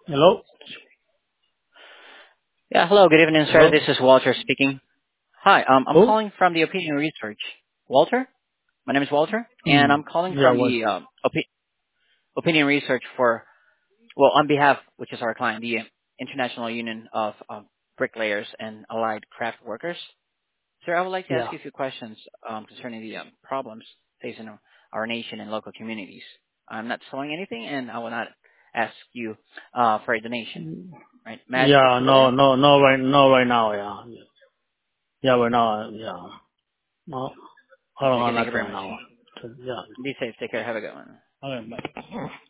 Hello? Yeah, hello, good evening, sir. Hello? This is Walter speaking. Hi, I'm Who? calling from the Opinion Research. Walter? My name is Walter, and Hmm. I'm calling Yeah, from what? the Opinion Research for, well, on behalf, which is our client, the International Union of Bricklayers and Allied Craft Workers. Sir, I would like to ask Yeah. you a few questions concerning the problems facing our nation and local communities. I'm not selling anything, and I will not ask you for a donation. Right? May I ask what's Yeah, going no, on? no, no, no, right now, yeah. Yeah, right now, yeah. No, I don't Thank have you. Thank you very nothing much. now. Yeah. Be safe. Take care. Have a good one. Okay, bye.